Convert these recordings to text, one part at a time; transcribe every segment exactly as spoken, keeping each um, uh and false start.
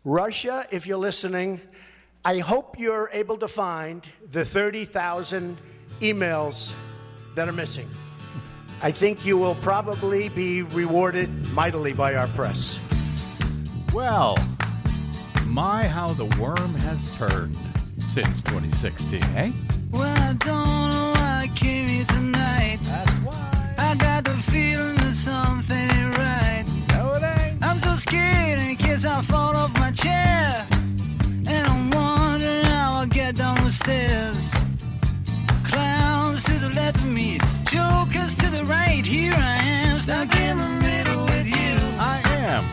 Russia, if you're listening, I hope you're able to find the thirty thousand emails that are missing. I think you will probably be rewarded mightily by our press. Well, my, how the worm has turned since twenty sixteen, eh? Well, I don't know why I came here tonight. That's why. I got the feeling that something ain't right. No, it ain't. I'm so scared in case I fall off my chair. And I'm wondering how I'll get down the stairs. Clowns to the left of me, jokers to the right. Here I am, stuck in the middle with you. I am.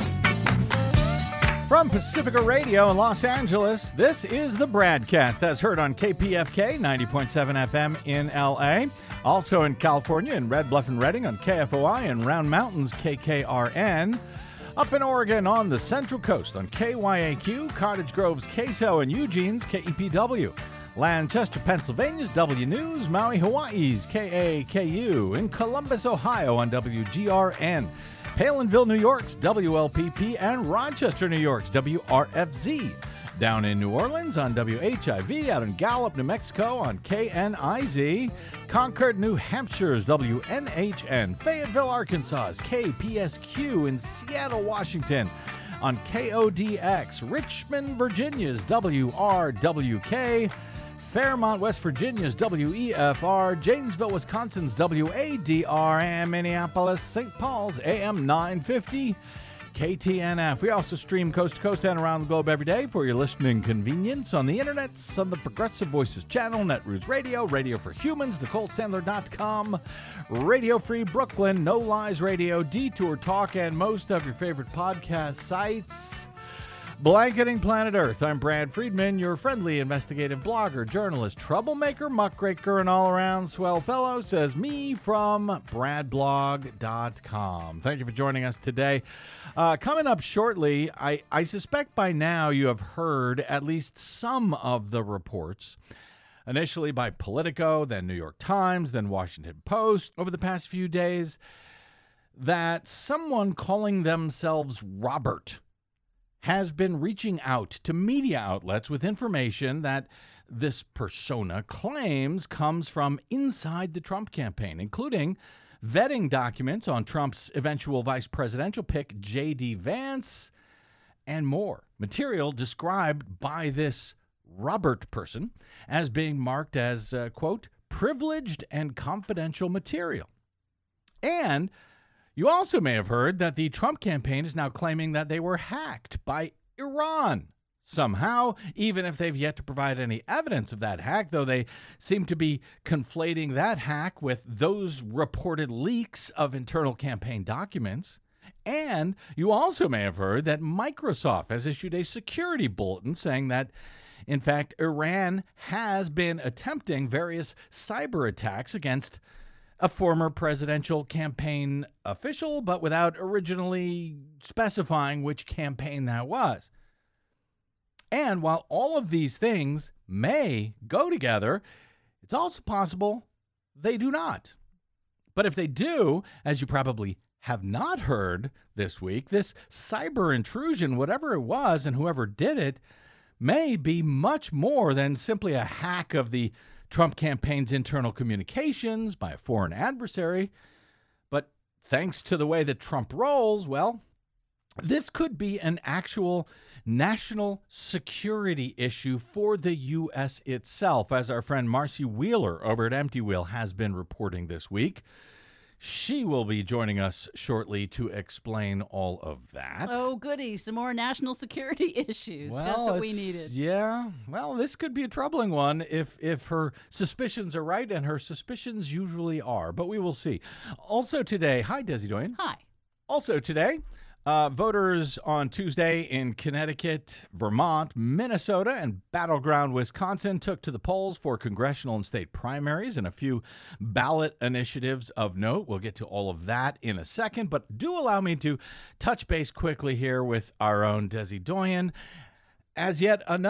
From Pacifica Radio in Los Angeles, this is the Bradcast, as heard on K P F K ninety point seven F M in L A. Also in California in Red Bluff and Redding on K F O I, and Round Mountains K K R N. Up in Oregon on the Central Coast on K Y A Q, Cottage Grove's K S O, and Eugene's K E P W. Lancaster, Pennsylvania's W News, Maui, Hawaii's K A K U, in Columbus, Ohio on W G R N. Palinville, New York's W L P P, and Rochester, New York's W R F Z. Down in New Orleans on W H I V, out in Gallup, New Mexico on K N I Z. Concord, New Hampshire's W N H N. Fayetteville, Arkansas's K P S Q. In Seattle, Washington on K O D X. Richmond, Virginia's W R W K. Fairmont, West Virginia's W E F R, Janesville, Wisconsin's W A D R, and Minneapolis, Saint Paul's A M nine fifty, K T N F. We also stream coast to coast and around the globe every day for your listening convenience on the internet, on the Progressive Voices channel, Netroots Radio, Radio for Humans, Nicole Sandler dot com, Radio Free Brooklyn, No Lies Radio, Detour Talk, and most of your favorite podcast sites. Blanketing Planet Earth, I'm Brad Friedman, your friendly investigative blogger, journalist, troublemaker, muckraker, and all-around swell fellow, says me from brad blog dot com. Thank you for joining us today. Uh, coming up shortly, I, I suspect by now you have heard at least some of the reports, initially by Politico, then New York Times, then Washington Post, over the past few days, that someone calling themselves Robert has been reaching out to media outlets with information that this persona claims comes from inside the Trump campaign, including vetting documents on Trump's eventual vice presidential pick, J D Vance, and more. Material described by this Robert person as being marked as, uh, quote, privileged and confidential material. And you also may have heard that the Trump campaign is now claiming that they were hacked by Iran somehow, even if they've yet to provide any evidence of that hack, though they seem to be conflating that hack with those reported leaks of internal campaign documents. And you also may have heard that Microsoft has issued a security bulletin saying that, in fact, Iran has been attempting various cyber attacks against a former presidential campaign official, but without originally specifying which campaign that was. And while all of these things may go together, it's also possible they do not. But if they do, as you probably have not heard this week, this cyber intrusion, whatever it was and whoever did it, may be much more than simply a hack of the Trump campaign's internal communications by a foreign adversary. But thanks to the way that Trump rolls, well, this could be an actual national security issue for the U S itself, as our friend Marcy Wheeler over at Empty Wheel has been reporting this week. She will be joining us shortly to explain all of that. Oh, goody. Some more national security issues. Well, Just what we it's- needed. Yeah. Well, this could be a troubling one if if her suspicions are right, and her suspicions usually are, but we will see. Also today, hi, Desi Doyen. Hi. Also today, uh, voters on Tuesday in Connecticut, Vermont, Minnesota, and battleground Wisconsin took to the polls for congressional and state primaries and a few ballot initiatives of note. We'll get to all of that in a second, but do allow me to touch base quickly here with our own Desi Doyen as yet another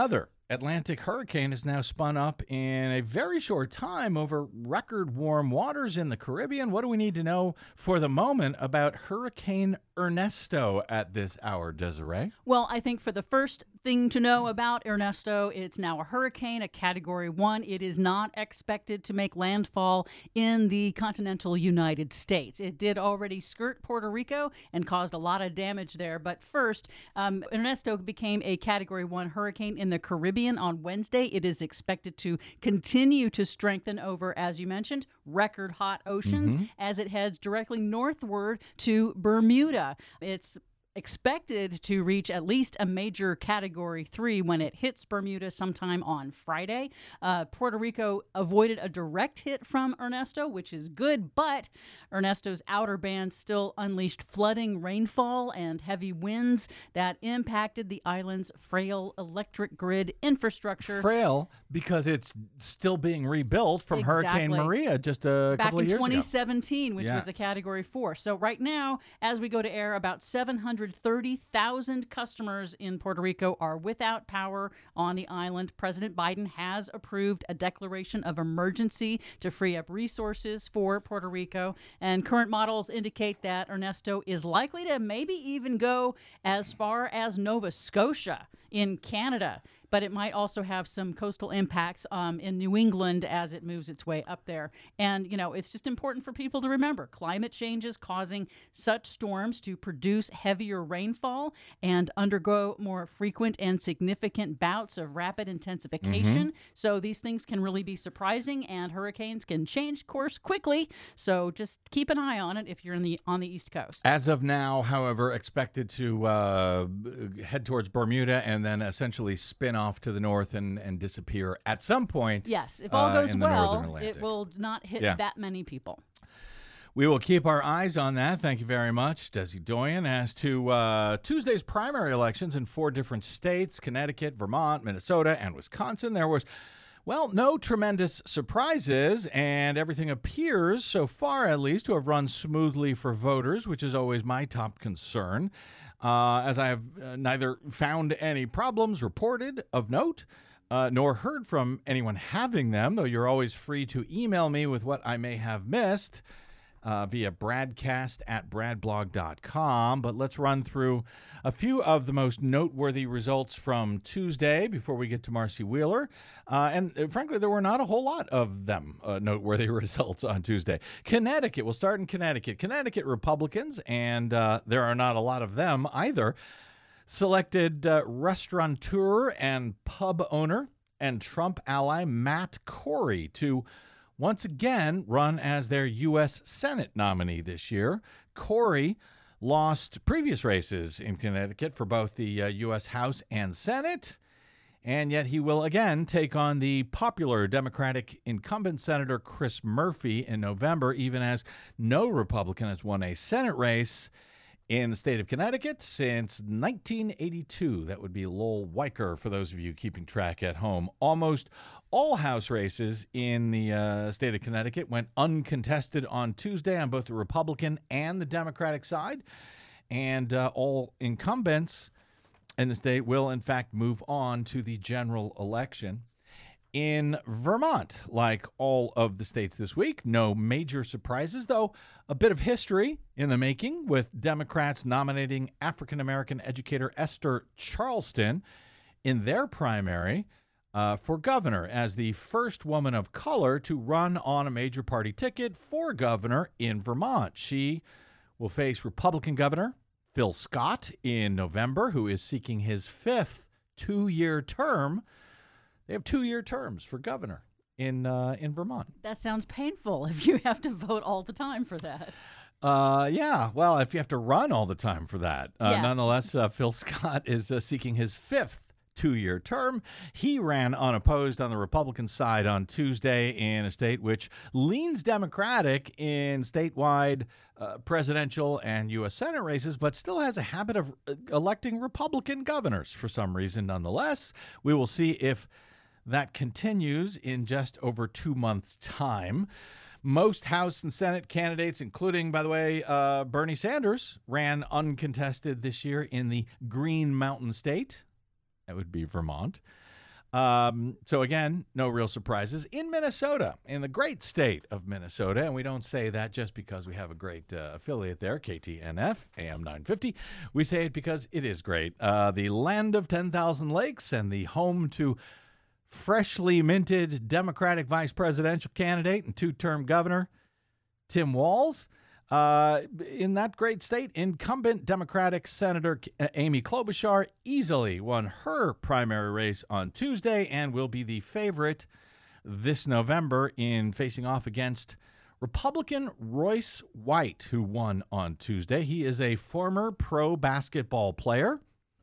Atlantic hurricane has now spun up in a very short time over record warm waters in the Caribbean. What do we need to know for the moment about Hurricane Ernesto at this hour, Desiree? Well, I think for the first thing to know about Ernesto, it's now a hurricane, a category one. It is not expected to make landfall in the continental United States. It did already skirt Puerto Rico and caused a lot of damage there. But first, um, Ernesto became a category one hurricane in the Caribbean on Wednesday. It is expected to continue to strengthen over, as you mentioned, record hot oceans mm-hmm. as it heads directly northward to Bermuda. It's expected to reach at least a major category three when it hits Bermuda sometime on Friday. Uh, Puerto Rico avoided a direct hit from Ernesto, which is good, but Ernesto's outer band still unleashed flooding rainfall and heavy winds that impacted the island's frail electric grid infrastructure. Frail because it's still being rebuilt from exactly. Hurricane Maria just a Back couple of years ago. Back in twenty seventeen, which yeah. was a category four. So right now, as we go to air, about seven hundred thirty thousand customers in Puerto Rico are without power on the island. President Biden has approved a declaration of emergency to free up resources for Puerto Rico. And current models indicate that Ernesto is likely to maybe even go as far as Nova Scotia in Canada. But it might also have some coastal impacts um, in New England as it moves its way up there. And, you know, it's just important for people to remember climate change is causing such storms to produce heavier rainfall and undergo more frequent and significant bouts of rapid intensification. Mm-hmm. So these things can really be surprising, and hurricanes can change course quickly. So just keep an eye on it if you're in the on the East Coast. As of now, however, expected to uh, head towards Bermuda and then essentially spin off to the north and, and disappear at some point. Yes, if all uh, goes well, it will not hit yeah. that many people. We will keep our eyes on that. Thank you very much, Desi Doyen. As to uh, Tuesday's primary elections in four different states, Connecticut, Vermont, Minnesota, and Wisconsin, there was, well, no tremendous surprises, and everything appears, so far at least, to have run smoothly for voters, which is always my top concern. Uh, as I have uh, neither found any problems reported of note, uh, nor heard from anyone having them, though you're always free to email me with what I may have missed uh, via bradcast at bradblog dot com. But let's run through a few of the most noteworthy results from Tuesday before we get to Marcy Wheeler. Uh, and uh, frankly, there were not a whole lot of them, uh, noteworthy results on Tuesday. Connecticut, we'll start in Connecticut. Connecticut Republicans, and uh, there are not a lot of them either, selected uh, restaurateur and pub owner and Trump ally Matt Corey to once again run as their U S Senate nominee this year. Corey lost previous races in Connecticut for both the uh, U S House and Senate, and yet he will again take on the popular Democratic incumbent Senator Chris Murphy in November, even as no Republican has won a Senate race in the state of Connecticut since nineteen eighty-two. That would be Lowell Weicker, for those of you keeping track at home. Almost all House races in the uh, state of Connecticut went uncontested on Tuesday on both the Republican and the Democratic side. And uh, all incumbents in the state will, in fact, move on to the general election. In Vermont, like all of the states this week, no major surprises, though a bit of history in the making, with Democrats nominating African-American educator Esther Charleston in their primary uh, for governor as the first woman of color to run on a major party ticket for governor in Vermont. She will face Republican Governor Phil Scott in November, who is seeking his fifth two-year term. They have two-year terms for governor in uh, in Vermont. That sounds painful if you have to vote all the time for that. Uh, yeah, well, if you have to run all the time for that. Uh, yeah. Nonetheless, uh, Phil Scott is uh, seeking his fifth two-year term. He ran unopposed on the Republican side on Tuesday in a state which leans Democratic in statewide uh, presidential and U S Senate races, but still has a habit of uh, electing Republican governors for some reason nonetheless. We will see if that continues in just over two months' time. Most House and Senate candidates, including, by the way, uh, Bernie Sanders, ran uncontested this year in the Green Mountain State. That would be Vermont. Um, so again, no real surprises in Minnesota, in the great state of Minnesota. And we don't say that just because we have a great uh, affiliate there, K T N F, A M nine fifty. We say it because it is great. Uh, the land of ten thousand lakes and the home to freshly minted Democratic vice presidential candidate and two-term governor Tim Walz. Uh, in that great state, incumbent Democratic Senator Amy Klobuchar easily won her primary race on Tuesday and will be the favorite this November in facing off against Republican Royce White, who won on Tuesday. He is a former pro basketball player.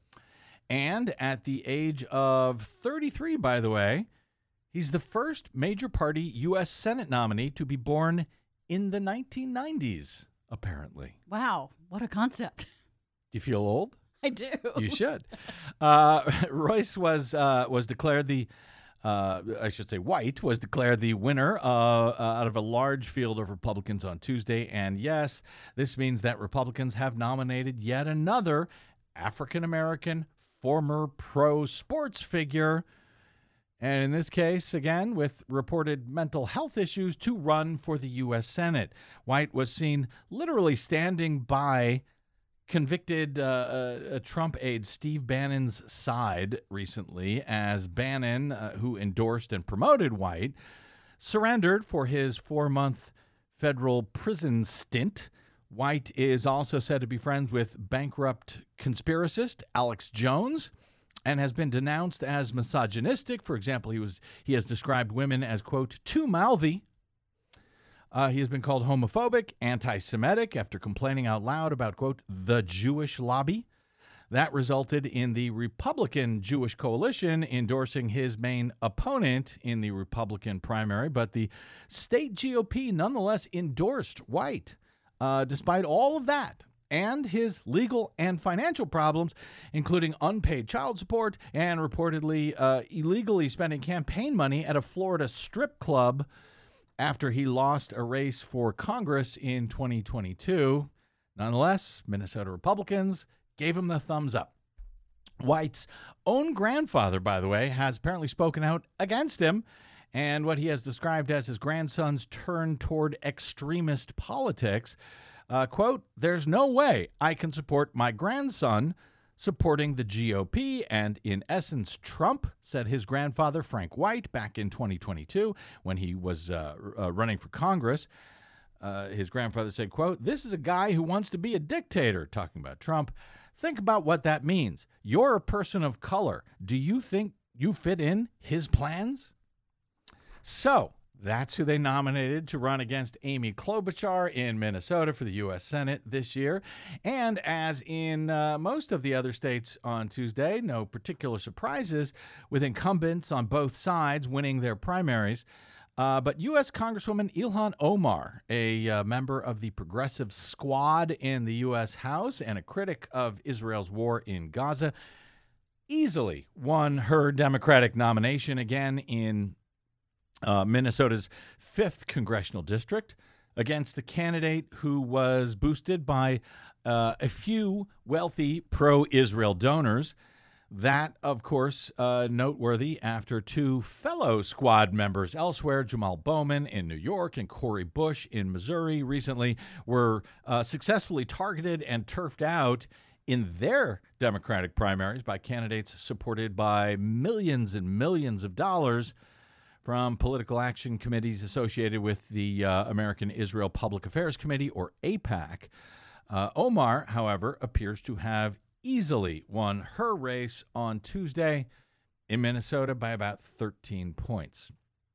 And at the age of thirty-three, by the way, he's the first major party U S Senate nominee to be born in the nineteen nineties, apparently. Wow, what a concept. Do you feel old? I do. You should. Uh, Royce was uh, was declared the, uh, I should say White, was declared the winner uh, uh, out of a large field of Republicans on Tuesday. And yes, this means that Republicans have nominated yet another African-American former pro sports figure, and in this case, again, with reported mental health issues, to run for the U S Senate. White was seen literally standing by convicted uh, uh, Trump aide Steve Bannon's side recently as Bannon, uh, who endorsed and promoted White, surrendered for his four-month federal prison stint. White is also said to be friends with bankrupt conspiracist Alex Jones and has been denounced as misogynistic. For example, he was he has described women as, quote, too mouthy. Uh, he has been called homophobic, anti-Semitic after complaining out loud about, quote, the Jewish lobby. That resulted in the Republican Jewish coalition endorsing his main opponent in the Republican primary, but the state G O P nonetheless endorsed White. Uh, despite all of that and his legal and financial problems, including unpaid child support and reportedly uh, illegally spending campaign money at a Florida strip club after he lost a race for Congress in twenty twenty-two. Nonetheless, Minnesota Republicans gave him the thumbs up. White's own grandfather, by the way, has apparently spoken out against him and what he has described as his grandson's turn toward extremist politics. Uh, quote, there's no way I can support my grandson supporting the G O P and, in essence, Trump, said his grandfather, Frank White, back in twenty twenty-two when he was uh, uh, running for Congress. Uh, his grandfather said, quote, this is a guy who wants to be a dictator, talking about Trump. Think about what that means. You're a person of color. Do you think you fit in his plans? So that's who they nominated to run against Amy Klobuchar in Minnesota for the U S Senate this year. And as in uh, most of the other states on Tuesday, no particular surprises with incumbents on both sides winning their primaries. Uh, but U S Congresswoman Ilhan Omar, a uh, member of the Progressive Squad in the U S House and a critic of Israel's war in Gaza, easily won her Democratic nomination again in Uh, Minnesota's fifth congressional district against the candidate who was boosted by uh, a few wealthy pro-Israel donors. That, of course, uh, noteworthy after two fellow squad members elsewhere, Jamal Bowman in New York and Cori Bush in Missouri, recently were uh, successfully targeted and turfed out in their Democratic primaries by candidates supported by millions and millions of dollars from political action committees associated with the uh, American Israel Public Affairs Committee, or AIPAC. Uh, Omar, however, appears to have easily won her race on Tuesday in Minnesota by about thirteen points.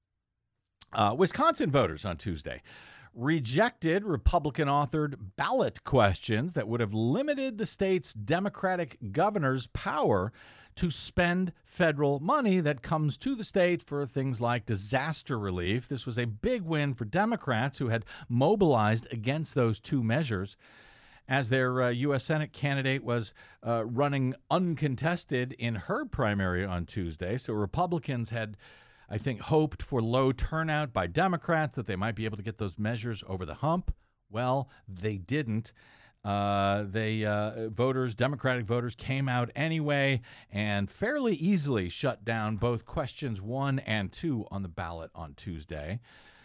Uh, Wisconsin voters on Tuesday rejected Republican-authored ballot questions that would have limited the state's Democratic governor's power to spend federal money that comes to the state for things like disaster relief. This was a big win for Democrats who had mobilized against those two measures, as their uh, U S Senate candidate was uh, running uncontested in her primary on Tuesday. So Republicans had, I think, hoped for low turnout by Democrats, that they might be able to get those measures over the hump. Well, they didn't. Uh, they uh, voters, Democratic voters, came out anyway and fairly easily shut down both questions one and two on the ballot on Tuesday.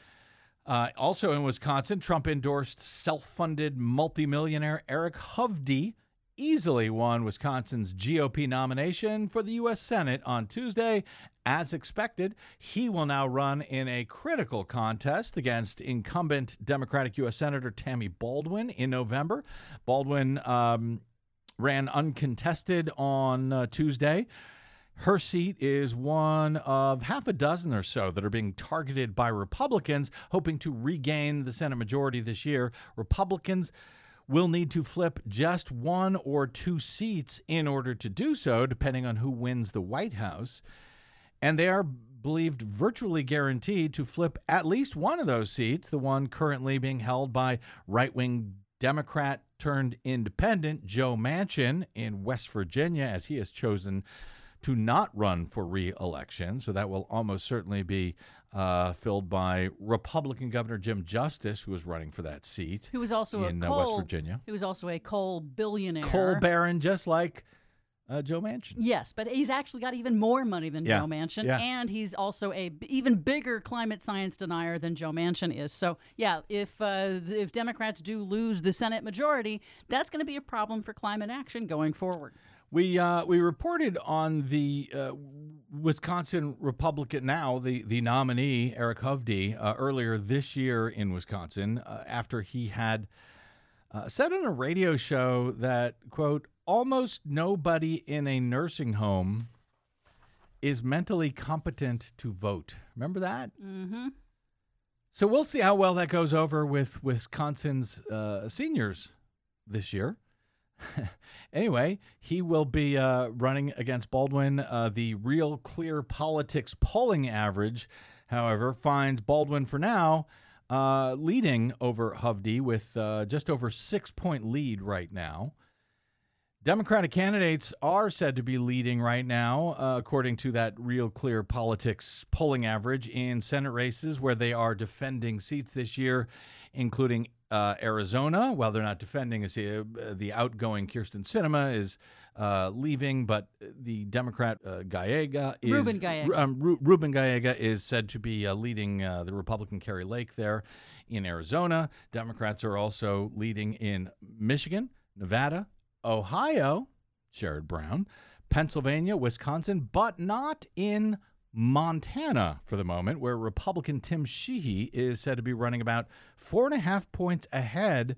Uh, also in Wisconsin, Trump endorsed self-funded multimillionaire Eric Hovde, easily won Wisconsin's G O P nomination for the U S Senate on Tuesday. As expected, he will now run in a critical contest against incumbent Democratic U S Senator Tammy Baldwin in November. Baldwin um, ran uncontested on uh, Tuesday. Her seat is one of half a dozen or so that are being targeted by Republicans, hoping to regain the Senate majority this year. Republicans will need to flip just one or two seats in order to do so, depending on who wins the White House. And they are believed virtually guaranteed to flip at least one of those seats, the one currently being held by right-wing Democrat turned independent Joe Manchin in West Virginia, as he has chosen to not run for re-election. So that will almost certainly be uh, filled by Republican Governor Jim Justice, who is running for that seat. Who was also in a uh, coal, West Virginia. Who was also a coal billionaire. Coal baron, just like uh, Joe Manchin. Yes, but he's actually got even more money than Yeah. Joe Manchin, Yeah. and he's also a b- even bigger climate science denier than Joe Manchin is. So, yeah, if uh, if Democrats do lose the Senate majority, that's going to be a problem for climate action going forward. We uh, we reported on the uh, Wisconsin Republican, now the, the nominee, Eric Hovde, uh, earlier this year in Wisconsin, uh, after he had uh, said on a radio show that, quote, almost nobody in a nursing home is mentally competent to vote. Remember that? Mm-hmm. So we'll see how well that goes over with Wisconsin's uh, seniors this year. Anyway, he will be uh, running against Baldwin. Uh, the Real Clear Politics polling average, however, finds Baldwin for now uh, leading over Hovde with uh, just over six-point lead right now. Democratic candidates are said to be leading right now, uh, according to that Real Clear Politics polling average, in Senate races where they are defending seats this year, including uh, Arizona. While they're not defending a seat, uh, the outgoing Kirsten Sinema is uh, leaving, but the Democrat uh, Gallega is Ruben Gallega. Um, Ru- Ruben Gallega is said to be uh, leading uh, the Republican Carrie Lake there in Arizona. Democrats are also leading in Michigan, Nevada, Ohio, Sherrod Brown, Pennsylvania, Wisconsin, but not in Montana for the moment, where Republican Tim Sheehy is said to be running about four and a half points ahead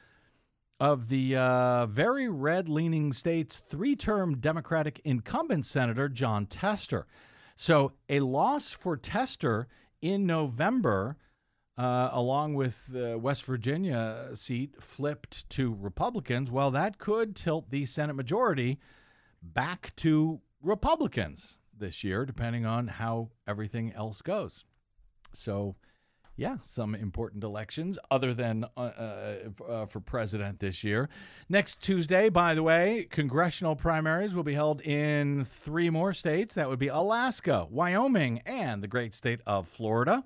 of the uh, very red-leaning state's three-term Democratic incumbent senator, John Tester. So a loss for Tester in November, Uh, along with the West Virginia seat flipped to Republicans, well, that could tilt the Senate majority back to Republicans this year, depending on how everything else goes. So, yeah, some important elections other than uh, uh, uh, for president this year. Next Tuesday, by the way, congressional primaries will be held in three more states. That would be Alaska, Wyoming, and the great state of Florida.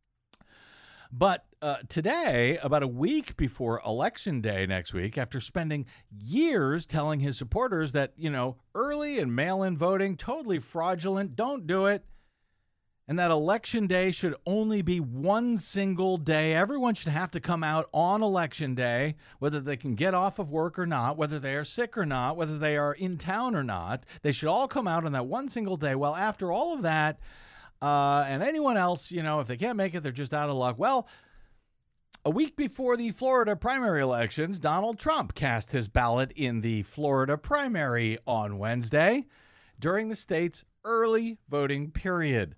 But uh, today, about a week before Election Day next week, after spending years telling his supporters that, you know, early and mail-in voting, totally fraudulent, don't do it, and that Election Day should only be one single day. Everyone should have to come out on Election Day, whether they can get off of work or not, whether they are sick or not, whether they are in town or not. They should all come out on that one single day. Well, after all of that, Uh, and anyone else, you know, if they can't make it, they're just out of luck. Well, a week before the Florida primary elections, Donald Trump cast his ballot in the Florida primary on Wednesday during the state's early voting period.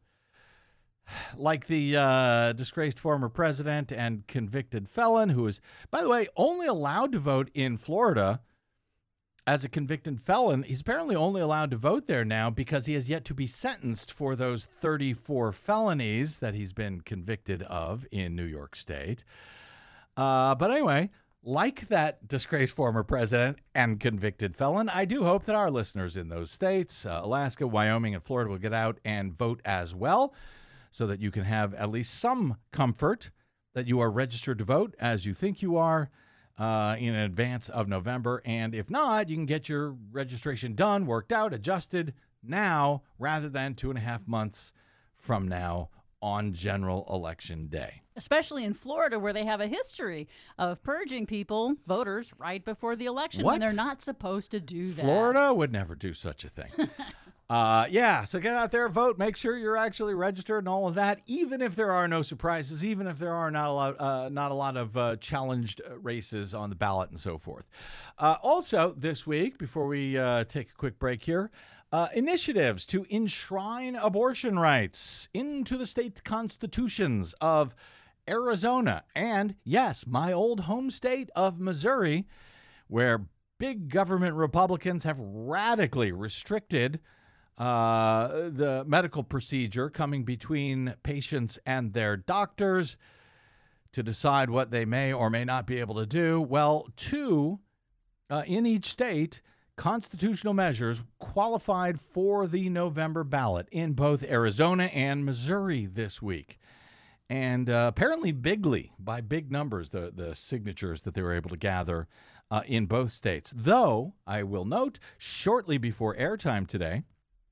Like the uh, disgraced former president and convicted felon who is, by the way, only allowed to vote in Florida as a convicted felon. He's apparently only allowed to vote there now because he has yet to be sentenced for those thirty-four felonies that he's been convicted of in New York State. Uh, but anyway, like that disgraced former president and convicted felon, I do hope that our listeners in those states, uh, Alaska, Wyoming, and Florida, will get out and vote as well, so that you can have at least some comfort that you are registered to vote as you think you are. uh, in advance of November. And if not, you can get your registration done, worked out, adjusted now rather than two and a half months from now on General Election Day. Especially in Florida, where they have a history of purging people, voters, right before the election What? when they're not supposed to do that. Florida would never do such a thing. uh, yeah, so get out there, vote. Make sure you're actually registered and all of that, even if there are no surprises, even if there are not a lot, uh, not a lot of uh, challenged races on the ballot and so forth. Uh, also, this week, before we uh, take a quick break here, Uh, initiatives to enshrine abortion rights into the state constitutions of Arizona and, yes, my old home state of Missouri, where big government Republicans have radically restricted uh, the medical procedure coming between patients and their doctors to decide what they may or may not be able to do. Well, two uh, in each state constitutional measures qualified for the November ballot in both Arizona and Missouri this week. And uh, apparently bigly, by big numbers, the, the signatures that they were able to gather uh, in both states. Though, I will note, shortly before airtime today,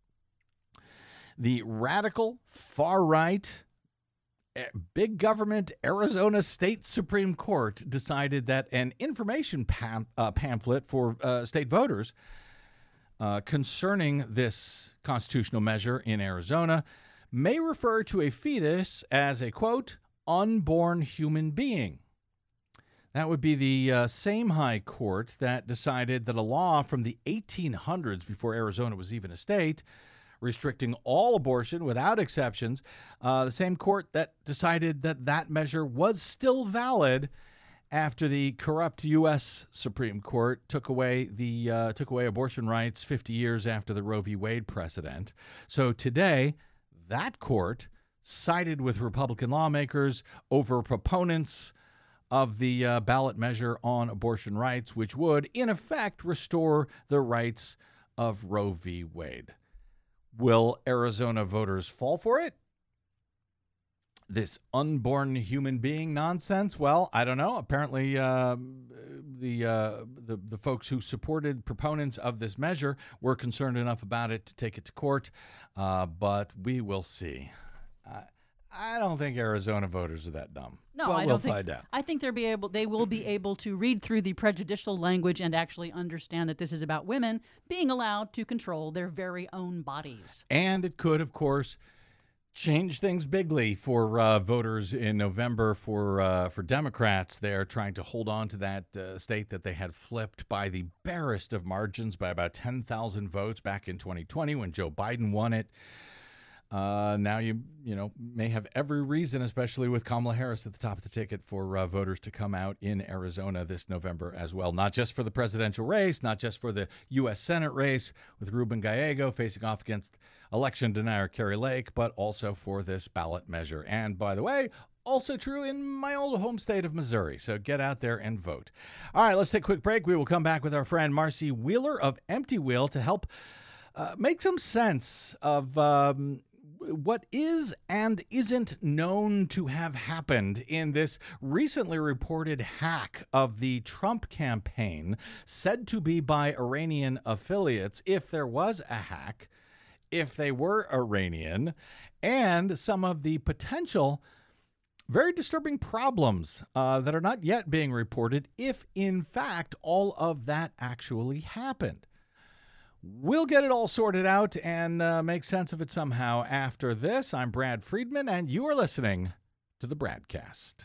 the radical, far-right, big government Arizona State Supreme Court decided that an information pam- uh, pamphlet for uh, state voters uh, concerning this constitutional measure in Arizona may refer to a fetus as a, quote, unborn human being. That would be the uh, same high court that decided that a law from the eighteen hundreds, before Arizona was even a state, restricting all abortion without exceptions, uh, the same court that decided that that measure was still valid after the corrupt U S Supreme Court took away the uh, took away abortion rights fifty years after the Roe v. Wade precedent. So today, that court sided with Republican lawmakers over proponents of the uh, ballot measure on abortion rights, which would, in effect, restore the rights of Roe v. Wade. Will Arizona voters fall for it? This unborn human being nonsense? Well, I don't know. Apparently, uh, the, uh, the the folks who supported proponents of this measure were concerned enough about it to take it to court, uh, but we will see. Uh, I don't think Arizona voters are that dumb. No, but I we'll don't think. Find out. I think they'll be able. They will be able to read through the prejudicial language and actually understand that this is about women being allowed to control their very own bodies. And it could, of course, change things bigly for uh, voters in November for uh, for Democrats. They're trying to hold on to that uh, state that they had flipped by the barest of margins by about ten thousand votes back in twenty twenty when Joe Biden won it. Uh, now you you know may have every reason, especially with Kamala Harris at the top of the ticket, for uh, voters to come out in Arizona this November as well. Not just for the presidential race, not just for the U S Senate race with Ruben Gallego facing off against election denier Kari Lake, but also for this ballot measure. And by the way, also true in my old home state of Missouri. So get out there and vote. All right, let's take a quick break. We will come back with our friend Marcy Wheeler of Empty Wheel to help uh, make some sense of Um, what is and isn't known to have happened in this recently reported hack of the Trump campaign, said to be by Iranian affiliates, if there was a hack, if they were Iranian, and some of the potential very disturbing problems uh, that are not yet being reported, if in fact all of that actually happened. We'll get it all sorted out and uh, make sense of it somehow after this. I'm Brad Friedman, and you are listening to the Bradcast.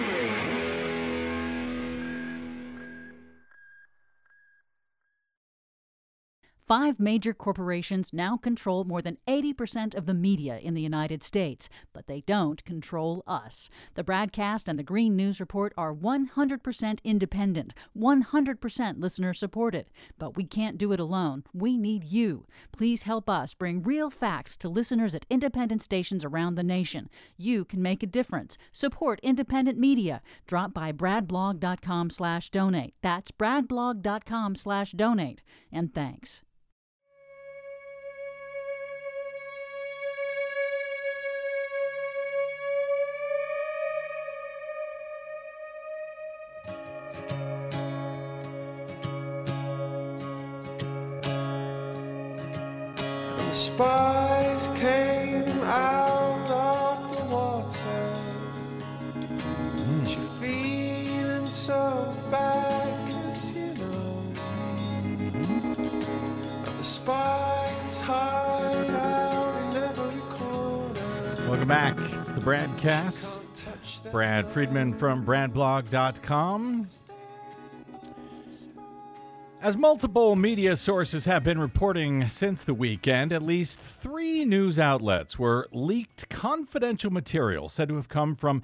Five major corporations now control more than eighty percent of the media in the United States, but they don't control us. The Bradcast and the Green News Report are one hundred percent independent, one hundred percent listener-supported. But we can't do it alone. We need you. Please help us bring real facts to listeners at independent stations around the nation. You can make a difference. Support independent media. Drop by bradblog.com slash donate. That's bradblog.com slash donate. And thanks. spies came out of the water. Mm. She feeling so bad, cause you know mm. the spies hide out in every corner. Welcome back. It's the Bradcast. Brad Friedman from brad blog dot com. As multiple media sources have been reporting since the weekend, at least three news outlets were leaked confidential material said to have come from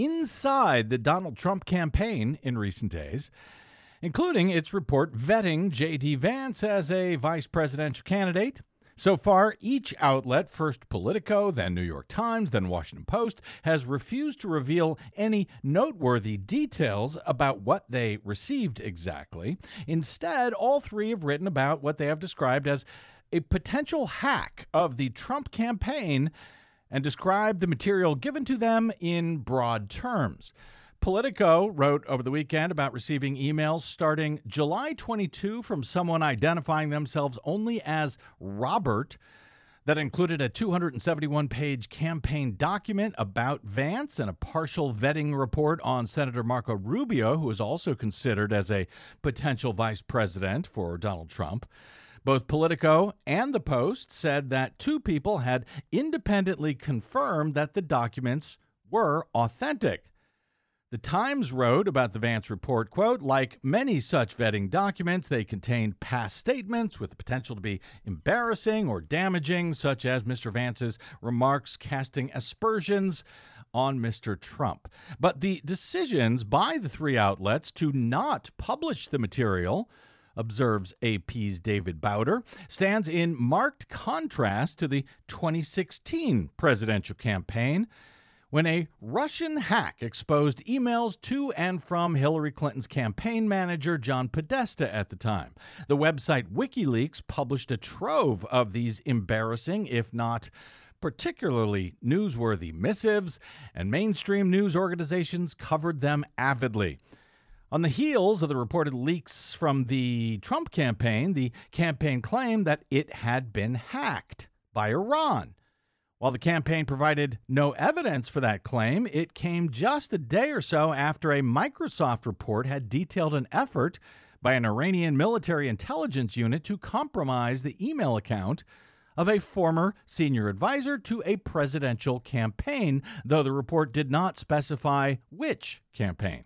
inside the Donald Trump campaign in recent days, including its report vetting J D. Vance as a vice presidential candidate. So far, each outlet, first Politico, then New York Times, then Washington Post, has refused to reveal any noteworthy details about what they received exactly. Instead, all three have written about what they have described as a potential hack of the Trump campaign and described the material given to them in broad terms. Politico wrote over the weekend about receiving emails starting July twenty-second from someone identifying themselves only as Robert that included a two hundred seventy-one page campaign document about Vance and a partial vetting report on Senator Marco Rubio, who is also considered as a potential vice president for Donald Trump. Both Politico and the Post said that two people had independently confirmed that the documents were authentic. The Times wrote about the Vance report, quote, like many such vetting documents, they contained past statements with the potential to be embarrassing or damaging, such as Mister Vance's remarks casting aspersions on Mister Trump. But the decisions by the three outlets to not publish the material, observes A P's David Bowder, stands in marked contrast to the twenty sixteen presidential campaign, when a Russian hack exposed emails to and from Hillary Clinton's campaign manager, John Podesta, at the time. The website WikiLeaks published a trove of these embarrassing, if not particularly newsworthy missives, and mainstream news organizations covered them avidly. On the heels of the reported leaks from the Trump campaign, the campaign claimed that it had been hacked by Iran. While the campaign provided no evidence for that claim, it came just a day or so after a Microsoft report had detailed an effort by an Iranian military intelligence unit to compromise the email account of a former senior advisor to a presidential campaign, though the report did not specify which campaign.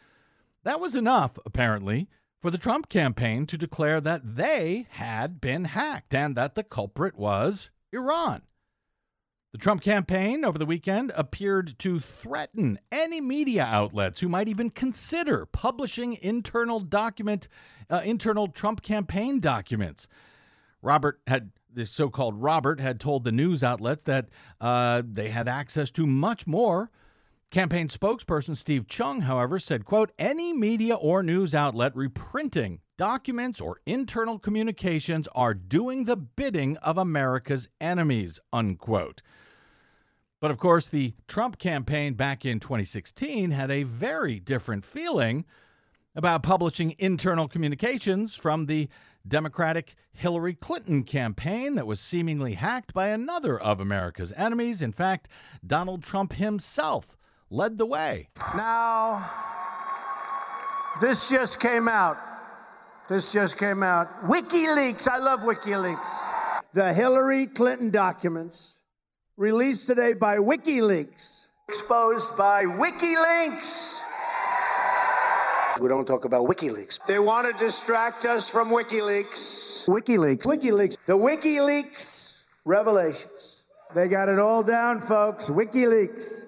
That was enough, apparently, for the Trump campaign to declare that they had been hacked and that the culprit was Iran. The Trump campaign over the weekend appeared to threaten any media outlets who might even consider publishing internal document, uh, internal Trump campaign documents. Robert had, this so-called Robert had told the news outlets that uh, they had access to much more. Campaign spokesperson Steve Chung, however, said, quote, any media or news outlet reprinting documents or internal communications are doing the bidding of America's enemies, unquote. But of course, the Trump campaign back in twenty sixteen had a very different feeling about publishing internal communications from the Democratic Hillary Clinton campaign that was seemingly hacked by another of America's enemies. In fact, Donald Trump himself led the way. Now, this just came out. This just came out. WikiLeaks. I love WikiLeaks. The Hillary Clinton documents released today by WikiLeaks. Exposed by WikiLeaks. We don't talk about WikiLeaks. They want to distract us from WikiLeaks. WikiLeaks. WikiLeaks. The WikiLeaks revelations. They got it all down, folks. WikiLeaks.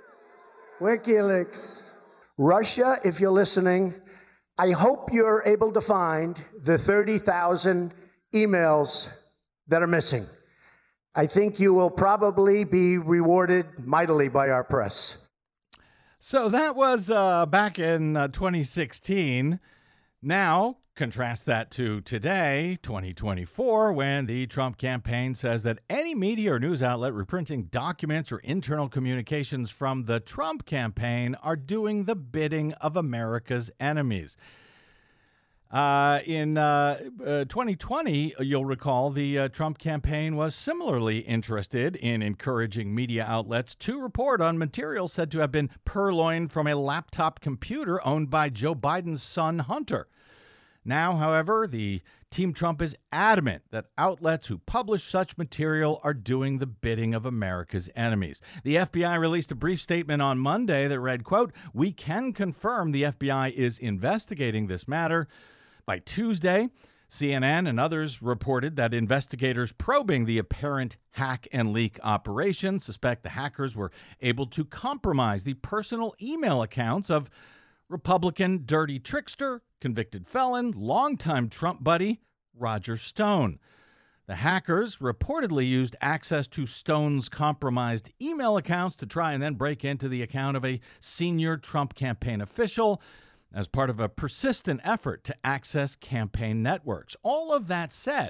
WikiLeaks. Russia, if you're listening, I hope you're able to find the thirty thousand emails that are missing. I think you will probably be rewarded mightily by our press. So that was uh, back in uh, twenty sixteen. Now, contrast that to today, twenty twenty-four, when the Trump campaign says that any media or news outlet reprinting documents or internal communications from the Trump campaign are doing the bidding of America's enemies. Uh, in uh, uh, twenty twenty, you'll recall, the uh, Trump campaign was similarly interested in encouraging media outlets to report on material said to have been purloined from a laptop computer owned by Joe Biden's son, Hunter. Now, however, the Team Trump is adamant that outlets who publish such material are doing the bidding of America's enemies. The F B I released a brief statement on Monday that read, quote, "We can confirm the F B I is investigating this matter." By Tuesday, C N N and others reported that investigators probing the apparent hack and leak operation suspect the hackers were able to compromise the personal email accounts of Republican dirty trickster, convicted felon, longtime Trump buddy, Roger Stone. The hackers reportedly used access to Stone's compromised email accounts to try and then break into the account of a senior Trump campaign official as part of a persistent effort to access campaign networks. All of that said,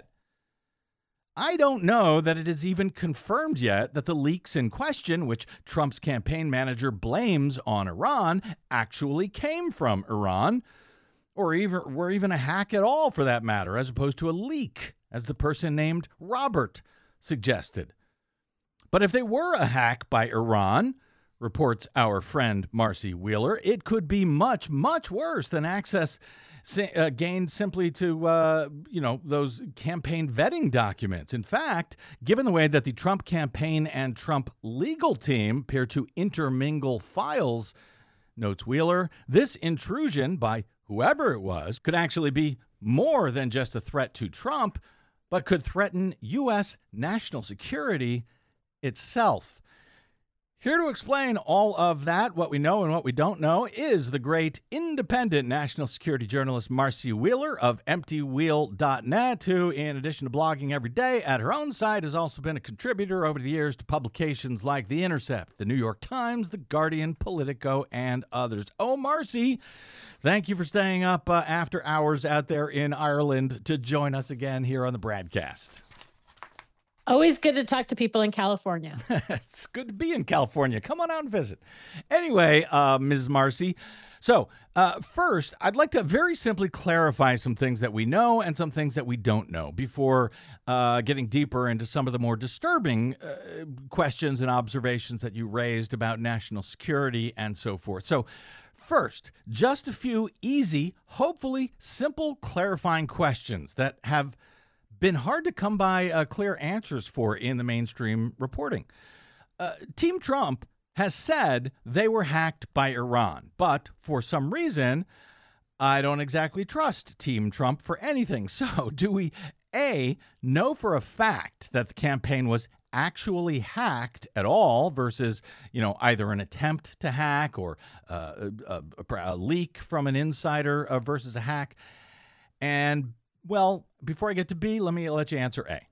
I don't know that it is even confirmed yet that the leaks in question, which Trump's campaign manager blames on Iran, actually came from Iran, or even were even a hack at all for that matter, as opposed to a leak, as the person named Robert suggested. But if they were a hack by Iran, reports our friend Marcy Wheeler, it could be much, much worse than access uh, gained simply to, uh, you know, those campaign vetting documents. In fact, given the way that the Trump campaign and Trump legal team appear to intermingle files, notes Wheeler, this intrusion by whoever it was could actually be more than just a threat to Trump, but could threaten U S national security itself. Here to explain all of that, what we know and what we don't know, is the great independent national security journalist Marcy Wheeler of empty wheel dot net, who, in addition to blogging every day at her own site, has also been a contributor over the years to publications like The Intercept, The New York Times, The Guardian, Politico, and others. Oh, Marcy, thank you for staying up uh, after hours out there in Ireland to join us again here on the Bradcast. Always good to talk to people in California. It's good to be in California. Come on out and visit. Anyway, uh, Miz Marcy, so uh, first, I'd like to very simply clarify some things that we know and some things that we don't know before uh, getting deeper into some of the more disturbing uh, questions and observations that you raised about national security and so forth. So first, just a few easy, hopefully simple, clarifying questions that have been hard to come by uh, clear answers for in the mainstream reporting. Uh, Team Trump has said they were hacked by Iran, but for some reason, I don't exactly trust Team Trump for anything. So do we, A, know for a fact that the campaign was actually hacked at all versus, you know, either an attempt to hack or uh, a, a, a leak from an insider uh, versus a hack? And well, before I get to B, let me let you answer A.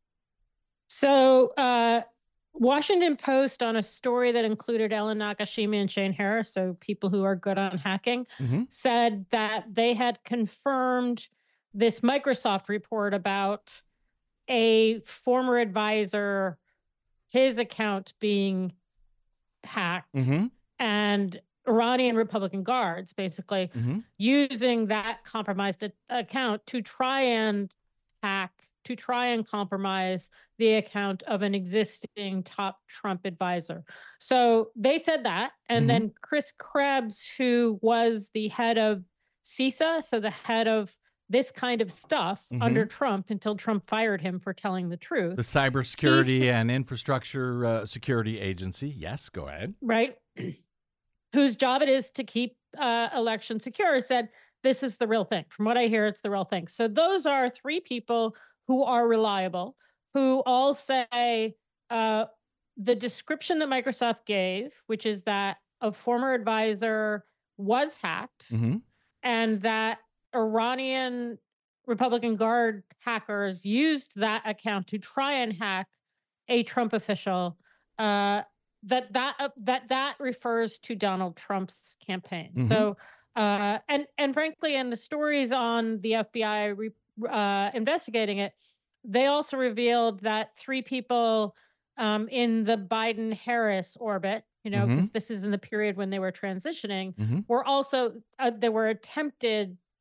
So, uh, Washington Post, on a story that included Ellen Nakashima and Shane Harris, so people who are good on hacking, mm-hmm. said that they had confirmed this Microsoft report about a former advisor, his account being hacked, mm-hmm. and Iranian Republican guards, basically, mm-hmm. using that compromised a- account to try and hack, to try and compromise the account of an existing top Trump advisor. So they said that. And mm-hmm. then Chris Krebs, who was the head of CISA, so the head of this kind of stuff mm-hmm. under Trump until Trump fired him for telling the truth. The Cybersecurity He's, and Infrastructure uh, Security Agency. Yes, go ahead. Right. Whose job it is to keep uh, election secure, said, this is the real thing. From what I hear, it's the real thing. So those are three people who are reliable, who all say uh, the description that Microsoft gave, which is that a former advisor was hacked mm-hmm. and that Iranian Republican Guard hackers used that account to try and hack a Trump official, uh, that that uh, that that refers to Donald Trump's campaign. Mm-hmm. So, uh, and and frankly, in the stories on the F B I re, uh, investigating it, they also revealed that three people um, in the Biden-Harris orbit, you know, because mm-hmm. this is in the period when they were transitioning, mm-hmm. were also uh, there were attempted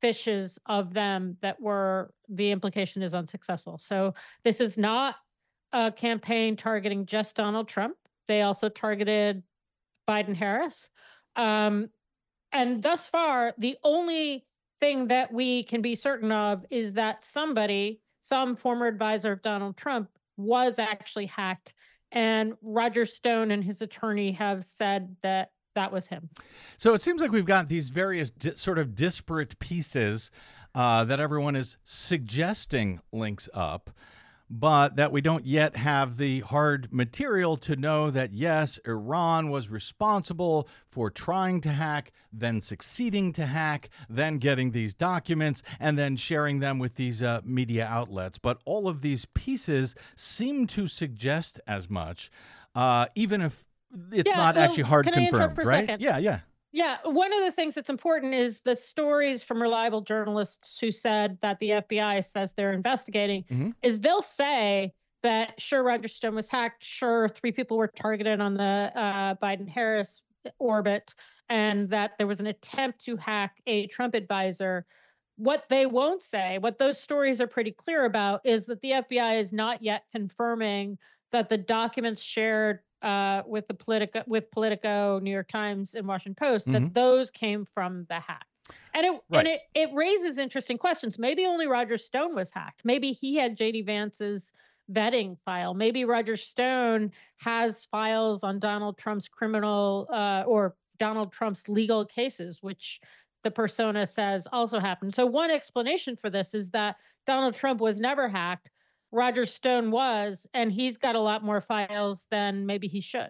phishes of them that were, the implication is, unsuccessful. So this is not a campaign targeting just Donald Trump. They also targeted Biden Harris. Um, and thus far, the only thing that we can be certain of is that somebody, some former advisor of Donald Trump, was actually hacked. And Roger Stone and his attorney have said that that was him. So it seems like we've got these various di- sort of disparate pieces uh, that everyone is suggesting links up, but that we don't yet have the hard material to know that, yes, Iran was responsible for trying to hack, then succeeding to hack, then getting these documents, and then sharing them with these uh, media outlets. But all of these pieces seem to suggest as much, uh, even if it's Yeah, not well, actually hard can I interrupt confirmed, for a right? second? Yeah, yeah. Yeah, one of the things that's important is the stories from reliable journalists who said that the F B I says they're investigating, Mhm. is they'll say that, sure, Roger Stone was hacked, sure, three people were targeted on the uh, Biden-Harris orbit, and that there was an attempt to hack a Trump advisor. What they won't say, what those stories are pretty clear about, is that the F B I is not yet confirming that the documents shared uh, with the Politico, with Politico, New York Times, and Washington Post, Mhm. that those came from the hack. And it Right. and it it raises interesting questions. Maybe only Roger Stone was hacked. Maybe he had J D Vance's vetting file. Maybe Roger Stone has files on Donald Trump's criminal uh, or Donald Trump's legal cases, which the persona says also happened. So one explanation for this is that Donald Trump was never hacked. Roger Stone was, and he's got a lot more files than maybe he should.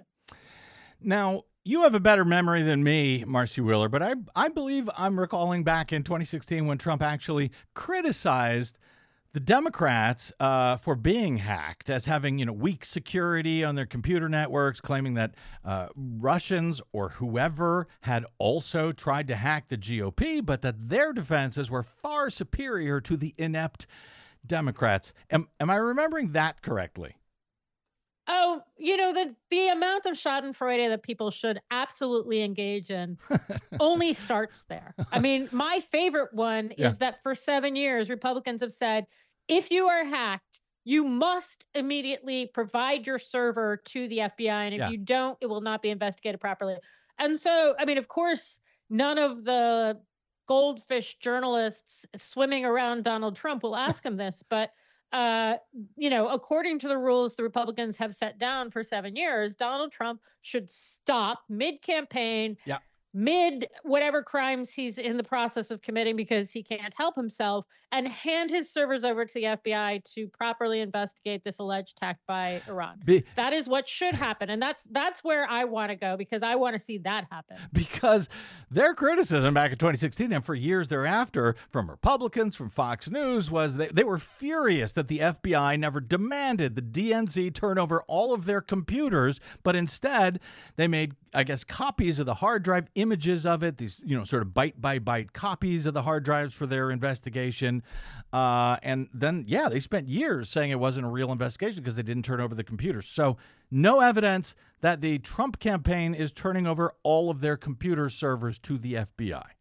Now, you have a better memory than me, Marcy Wheeler, but I I believe I'm recalling back in twenty sixteen when Trump actually criticized the Democrats uh, for being hacked as having, you know, weak security on their computer networks, claiming that uh, Russians or whoever had also tried to hack the G O P, but that their defenses were far superior to the inept Democrats. Am, am I remembering that correctly? Oh, you know, the the amount of schadenfreude that people should absolutely engage in only starts there. I mean, my favorite one Yeah. is that for seven years, Republicans have said, if you are hacked, you must immediately provide your server to the F B I. And if Yeah. you don't, it will not be investigated properly. And so, I mean, of course, none of the goldfish journalists swimming around Donald Trump will ask him this, but uh, you know, according to the rules the Republicans have set down for seven years, Donald Trump should stop mid-campaign, Yeah. mid whatever crimes he's in the process of committing because he can't help himself, and hand his servers over to the F B I to properly investigate this alleged attack by Iran. Be- That is what should happen, and that's that's where I want to go because I want to see that happen. Because their criticism back in twenty sixteen and for years thereafter from Republicans, from Fox News, was they, they were furious that the F B I never demanded the D N C turn over all of their computers, but instead they made, I guess, copies of the hard drive, images of it, these, you know, sort of byte by byte copies of the hard drives for their investigation. Uh, and then, yeah, they spent years saying it wasn't a real investigation because they didn't turn over the computers. So no evidence that the Trump campaign is turning over all of their computer servers to the F B I.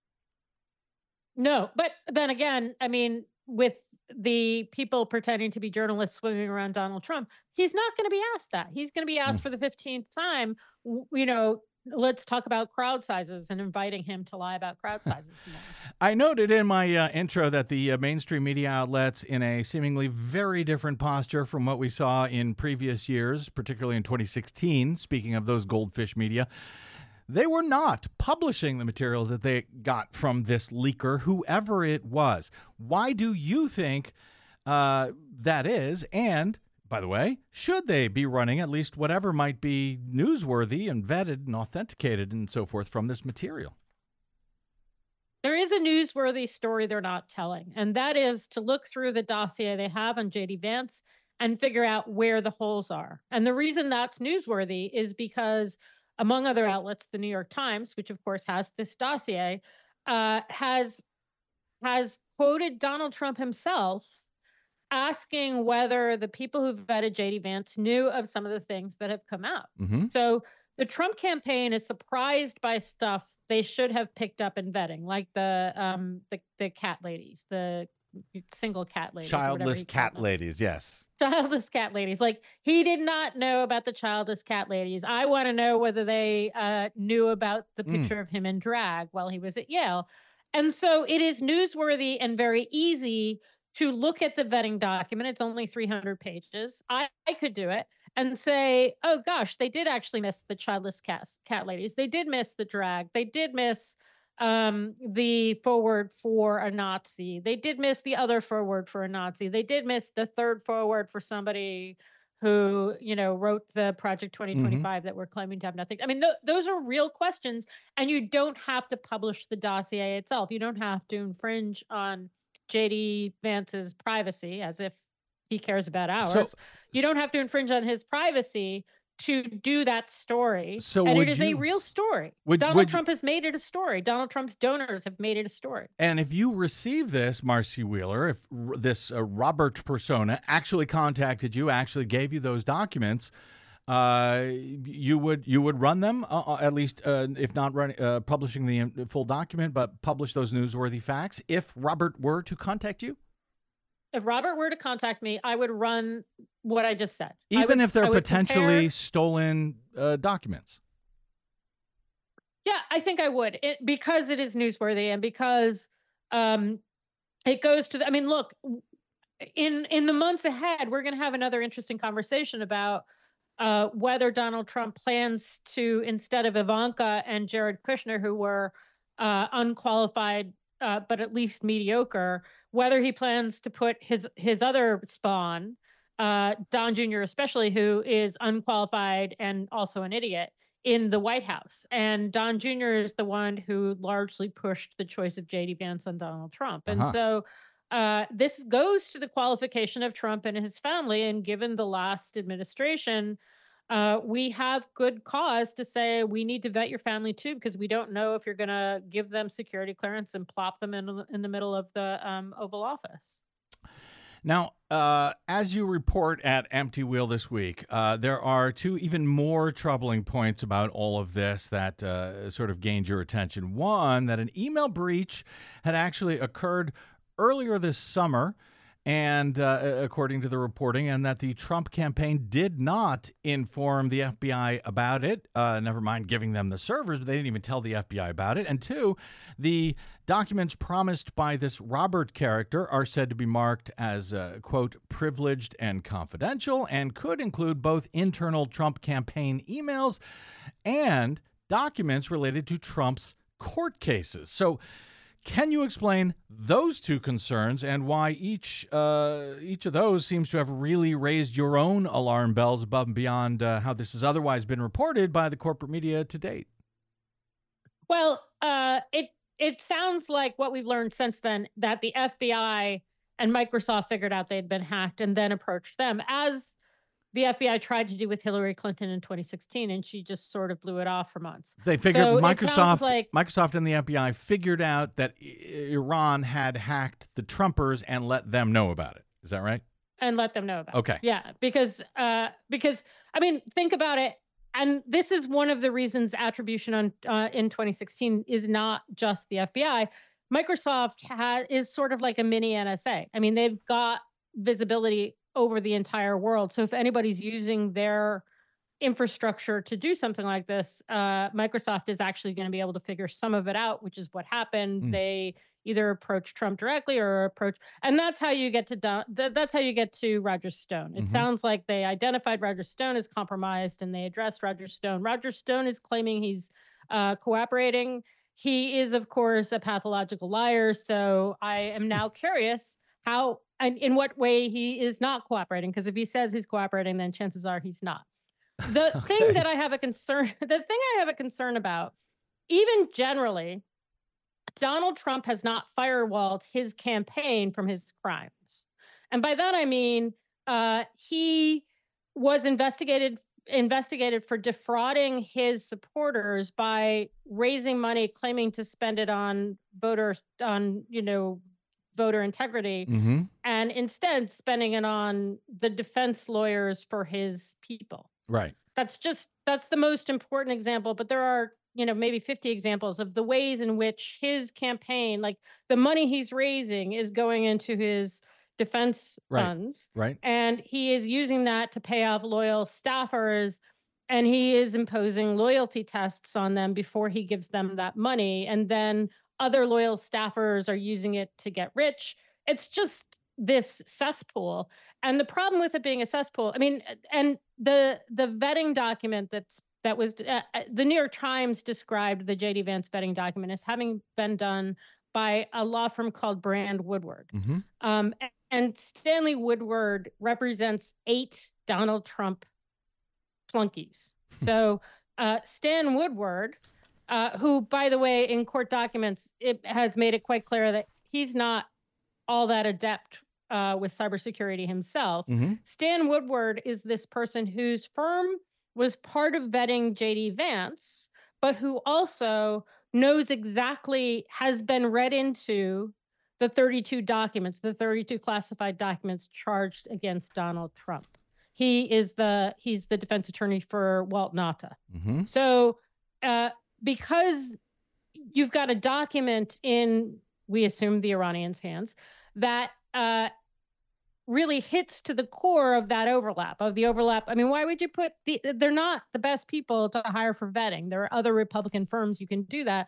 No, but then again, I mean, with the people pretending to be journalists swimming around Donald Trump, he's not going to be asked that. He's going to be asked for the fifteenth time, w- you know, let's talk about crowd sizes and inviting him to lie about crowd sizes some more. I noted in my uh, intro that the uh, mainstream media outlets, in a seemingly very different posture from what we saw in previous years, particularly in twenty sixteen, speaking of those goldfish media, they were not publishing the material that they got from this leaker, whoever it was. Why do you think uh, that is? And, by the way, should they be running at least whatever might be newsworthy and vetted and authenticated and so forth from this material? There is a newsworthy story they're not telling, and that is to look through the dossier they have on J D Vance and figure out where the holes are. And the reason that's newsworthy is because, among other outlets, the New York Times, which of course has this dossier, uh, has has quoted Donald Trump himself asking whether the people who vetted J D Vance knew of some of the things that have come out. Mhm. So the Trump campaign is surprised by stuff they should have picked up in vetting, like the um the, the cat ladies, the single cat ladies. Childless cat ladies, yes. Childless cat ladies. Like, he did not know about the childless cat ladies. I want to know whether they uh, knew about the picture mm. of him in drag while he was at Yale. And so it is newsworthy and very easy to look at the vetting document. It's only three hundred pages. I, I could do it and say, oh gosh, they did actually miss the childless cat, cat ladies. They did miss the drag. They did miss um, the forward for a Nazi. They did miss the other forward for a Nazi. They did miss the third forward for somebody who, you know, wrote the Project twenty twenty-five mm-hmm. that we're claiming to have nothing. I mean, th- those are real questions, and you don't have to publish the dossier itself. You don't have to infringe on J D Vance's privacy, as if he cares about ours. So, you don't have to infringe on his privacy to do that story. So and it is you, a real story. Would, Donald would Trump you, has made it a story. Donald Trump's donors have made it a story. And if you receive this, Marcy Wheeler, if r- this uh, Robert persona actually contacted you, actually gave you those documents, uh, you would you would run them, uh, at least uh, if not run, uh, publishing the full document, but publish those newsworthy facts if Robert were to contact you? If Robert were to contact me, I would run what I just said. Even would, if they're potentially compare... stolen uh, documents. Yeah, I think I would, it, because it is newsworthy and because um, it goes to the, I mean, look, in, in the months ahead, we're going to have another interesting conversation about uh, whether Donald Trump plans to, instead of Ivanka and Jared Kushner, who were uh, unqualified Uh, but at least mediocre, whether he plans to put his his other spawn, uh, Don Junior especially, who is unqualified and also an idiot, in the White House. And Don Junior is the one who largely pushed the choice of J D Vance on Donald Trump. And uh-huh. so uh, this goes to the qualification of Trump and his family. And given the last administration, Uh, we have good cause to say we need to vet your family too, because we don't know if you're going to give them security clearance and plop them in, in the middle of the um, Oval Office. Now, uh, as you report at Empty Wheel this week, uh, there are two even more troubling points about all of this that uh, sort of gained your attention. One, that an email breach had actually occurred earlier this summer, and uh, according to the reporting, and that the Trump campaign did not inform the F B I about it, uh, never mind giving them the servers, but they didn't even tell the F B I about it. And two, the documents promised by this Robert character are said to be marked as, uh, quote, privileged and confidential, and could include both internal Trump campaign emails and documents related to Trump's court cases. So, can you explain those two concerns and why each uh, each of those seems to have really raised your own alarm bells above and beyond uh, how this has otherwise been reported by the corporate media to date? Well, uh, it it sounds like what we've learned since then, that the F B I and Microsoft figured out they'd been hacked and then approached them, as the F B I tried to do with Hillary Clinton in twenty sixteen, and she just sort of blew it off for months. They figured so Microsoft, like, Microsoft and the F B I figured out that Iran had hacked the Trumpers and let them know about it. Is that right? And let them know about okay. it. Okay. Yeah, because uh, because I mean, think about it. And this is one of the reasons attribution on uh, in twenty sixteen is not just the F B I. Microsoft ha- is sort of like a mini N S A. I mean, they've got visibility over the entire world. So if anybody's using their infrastructure to do something like this, uh, Microsoft is actually going to be able to figure some of it out, which is what happened. Mm. They either approach Trump directly or approach, and that's how you get to Don, th- that's how you get to Roger Stone. It mm-hmm. sounds like they identified Roger Stone as compromised and they addressed Roger Stone. Roger Stone is claiming he's uh, cooperating. He is, of course, a pathological liar. So I am now curious how and in what way he is not cooperating, because if he says he's cooperating, then chances are he's not. The okay. thing that I have a concern, the thing I have a concern about, even generally, Donald Trump has not firewalled his campaign from his crimes. And by that, I mean, uh, he was investigated investigated for defrauding his supporters by raising money, claiming to spend it on voter, on, you know, voter integrity, mm-hmm. and instead spending it on the defense lawyers for his people. Right. That's just that's the most important example, but there are, you know, maybe fifty examples of the ways in which his campaign, like the money he's raising is going into his defense Right. funds, Right. and he is using that to pay off loyal staffers, and he is imposing loyalty tests on them before he gives them that money, and then other loyal staffers are using it to get rich. It's just this cesspool. And the problem with it being a cesspool, I mean, and the the vetting document that's that was uh, uh, the New York Times described the J D Vance vetting document as having been done by a law firm called Brand Woodward. Mm-hmm. Um, a- and Stanley Woodward represents eight Donald Trump flunkies. So uh, Stan Woodward, uh, who, by the way, in court documents, it has made it quite clear that he's not all that adept uh, with cybersecurity himself. Mm-hmm. Stan Woodward is this person whose firm was part of vetting J D Vance, but who also knows exactly, has been read into the thirty-two documents, the thirty-two classified documents charged against Donald Trump. He is the he's the defense attorney for Walt Nauta. Mm-hmm. So uh, because you've got a document in, we assume, the Iranians' hands that uh, really hits to the core of that overlap, of the overlap. I mean, why would you put the, they're not the best people to hire for vetting. There are other Republican firms you can do that.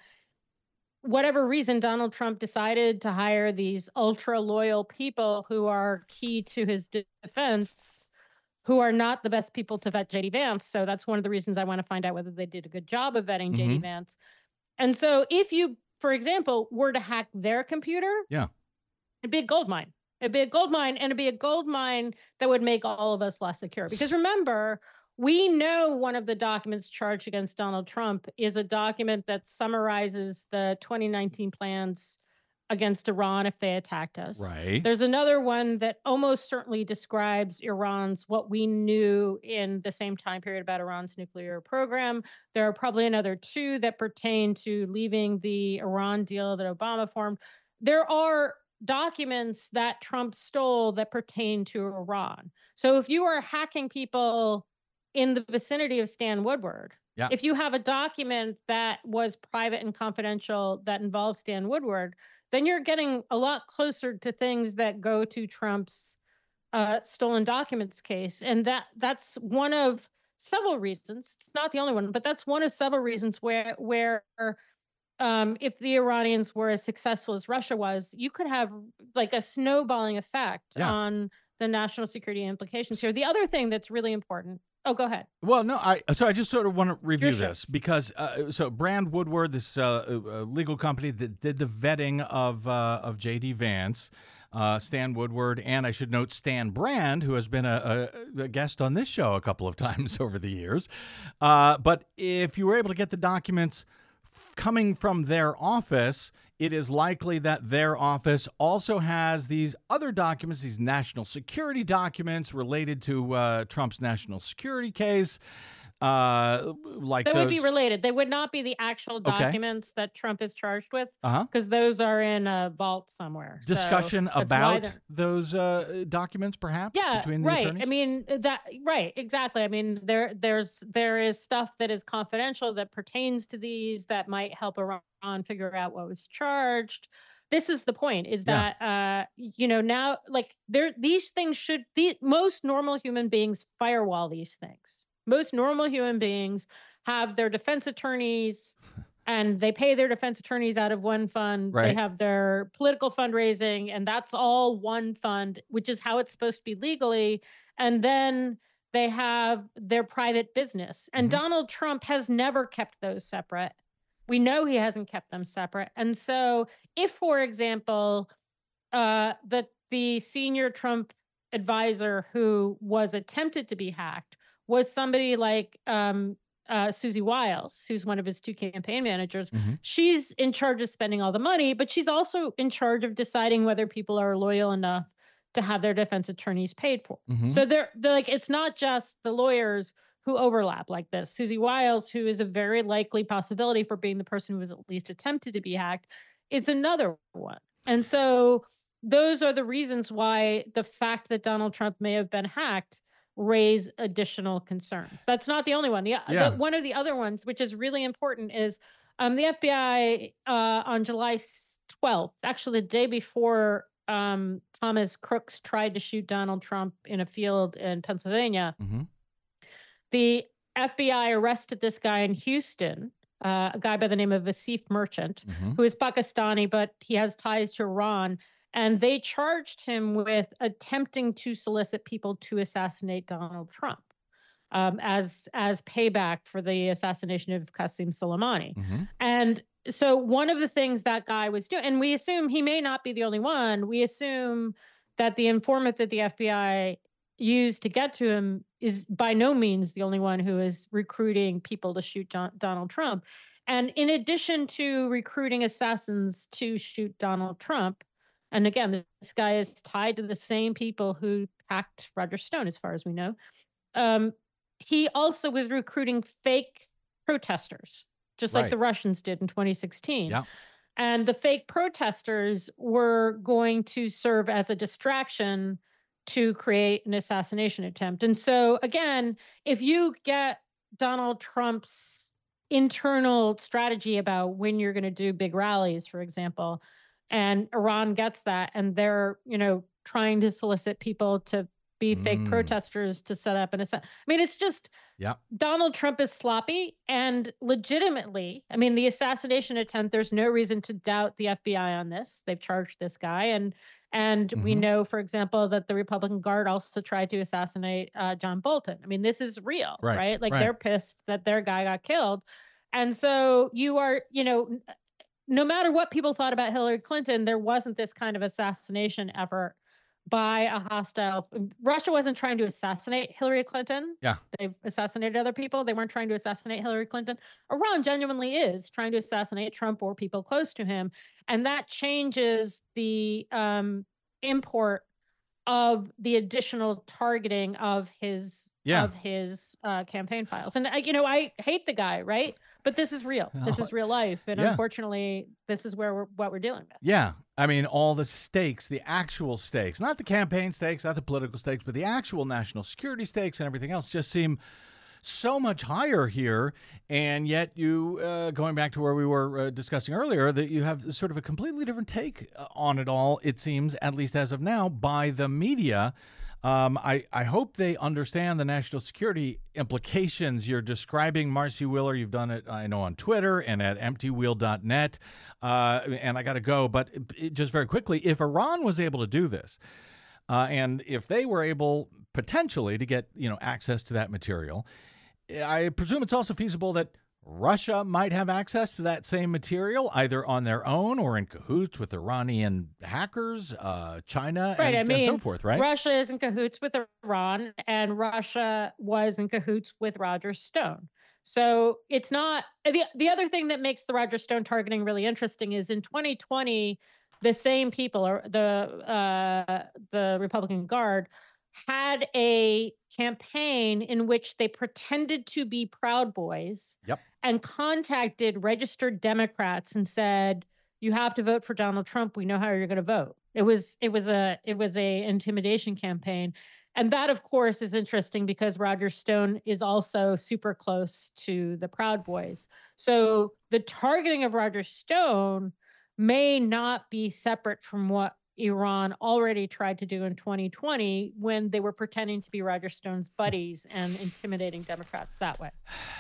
Whatever reason, Donald Trump decided to hire these ultra loyal people who are key to his defense, who are not the best people to vet J D Vance. So that's one of the reasons I want to find out whether they did a good job of vetting mm-hmm. J D Vance. And so if you, for example, were to hack their computer, yeah, it'd be a gold mine. It'd be a gold mine, and it'd be a gold mine that would make all of us less secure. Because remember, we know one of the documents charged against Donald Trump is a document that summarizes the twenty nineteen plans against Iran if they attacked us. Right. There's another one that almost certainly describes Iran's, what we knew in the same time period about Iran's nuclear program. There are probably another two that pertain to leaving the Iran deal that Obama formed. There are documents that Trump stole that pertain to Iran. So if you are hacking people in the vicinity of Stan Woodward, yeah. if you have a document that was private and confidential that involves Stan Woodward, then you're getting a lot closer to things that go to Trump's uh, stolen documents case. And that that's one of several reasons. It's not the only one, but that's one of several reasons where where um, if the Iranians were as successful as Russia was, you could have like a snowballing effect yeah. on the national security implications here. The other thing that's really important. Oh, go ahead. Well, no, I so I just sort of want to review Sure, sure. this because uh, so Brand Woodward, this uh, uh, legal company that did the vetting of uh, of J D Vance, uh, Stan Woodward, and I should note Stan Brand, who has been a, a, a guest on this show a couple of times over the years. Uh, but if you were able to get the documents coming from their office, it is likely that their office also has these other documents, these national security documents related to uh, Trump's national security case. Uh, like They those... would be related. They would not be the actual Okay. documents that Trump is charged with, uh-huh. because those are in a vault somewhere. So discussion that's why about they're- those uh, documents, perhaps, Yeah, between the right. attorneys? I mean that. Right, exactly. I mean there, there's, there is stuff that is confidential that pertains to these that might help Iran figure out what was charged. This is the point: is Yeah. that uh, you know now, like there, these things should. The most normal human beings firewall these things. Most normal human beings have their defense attorneys, and they pay their defense attorneys out of one fund. Right. They have their political fundraising, and that's all one fund, which is how it's supposed to be legally. And then they have their private business. And Mhm. Donald Trump has never kept those separate. We know he hasn't kept them separate. And so if, for example, uh, the, the senior Trump advisor who was attempted to be hacked was somebody like um, uh, Susie Wiles, who's one of his two campaign managers. Mhm. She's in charge of spending all the money, but she's also in charge of deciding whether people are loyal enough to have their defense attorneys paid for. Mhm. So they're, they're like, it's not just the lawyers who overlap like this. Susie Wiles, who is a very likely possibility for being the person who was at least attempted to be hacked, is another one. And so those are the reasons why the fact that Donald Trump may have been hacked raise additional concerns. That's not the only one. The, Yeah. the one of the other ones, which is really important, is um, the F B I uh, on July twelfth, actually the day before um, Thomas Crooks tried to shoot Donald Trump in a field in Pennsylvania, Mhm. the F B I arrested this guy in Houston, uh, a guy by the name of Asif Merchant, Mhm. who is Pakistani, but he has ties to Iran. And they charged him with attempting to solicit people to assassinate Donald Trump um, as as payback for the assassination of Qasem Soleimani. Mhm. And so one of the things that guy was doing, and we assume he may not be the only one, we assume that the informant that the F B I used to get to him is by no means the only one who is recruiting people to shoot Don- Donald Trump. And in addition to recruiting assassins to shoot Donald Trump, and again, this guy is tied to the same people who hacked Roger Stone, as far as we know. Um, he also was recruiting fake protesters, just like Right. the Russians did in twenty sixteen. Yeah. And the fake protesters were going to serve as a distraction to create an assassination attempt. And so, again, if you get Donald Trump's internal strategy about when you're going to do big rallies, for example, and Iran gets that, and they're, you know, trying to solicit people to be fake Mm. protesters to set up an assa- I mean, it's just Yeah. Donald Trump is sloppy, and legitimately, I mean, the assassination attempt, there's no reason to doubt the F B I on this. They've charged this guy, and and we Mhm. know, for example, that the Republican Guard also tried to assassinate uh, John Bolton. I mean, this is real, Right, right? Like right. they're pissed that their guy got killed. And so you are, you know, n- no matter what people thought about Hillary Clinton, there wasn't this kind of assassination effort by a hostile. Russia wasn't trying to assassinate Hillary Clinton. Yeah. They've assassinated other people. They weren't trying to assassinate Hillary Clinton. Iran genuinely is trying to assassinate Trump or people close to him. And that changes the um, import of the additional targeting of his Yeah. of his uh, campaign files. And I, you know, I hate the guy, right? But this is real. This Oh, is real life, and yeah. unfortunately, this is where we're what we're dealing with. Yeah. I mean, all the stakes, the actual stakes, not the campaign stakes, not the political stakes, but the actual national security stakes and everything else just seem so much higher here. And yet you, uh, going back to where we were uh, discussing earlier, that you have sort of a completely different take uh, on it all, it seems, at least as of now, by the media. Um, I, I hope they understand the national security implications. You're describing Marcy Wheeler. You've done it, I know, on Twitter and at empty wheel dot net. Uh, and I got to go. But it, just very quickly, if Iran was able to do this, uh, and if they were able potentially to get, you know, access to that material, I presume it's also feasible that Russia might have access to that same material, either on their own or in cahoots with Iranian hackers, uh, China, Right, and, I and so mean, forth, right? Russia is in cahoots with Iran, and Russia was in cahoots with Roger Stone. So it's not the the other thing that makes the Roger Stone targeting really interesting is in twenty twenty, the same people, or the uh, the Republican Guard, had a campaign in which they pretended to be Proud Boys. Yep. And contacted registered Democrats and said, "You have to vote for Donald Trump. We know how you're going to vote." It was it was a it was a intimidation campaign, and that, of course, is interesting because Roger Stone is also super close to the Proud Boys. So the targeting of Roger Stone may not be separate from what Iran already tried to do in twenty twenty when they were pretending to be Roger Stone's buddies and intimidating Democrats that way.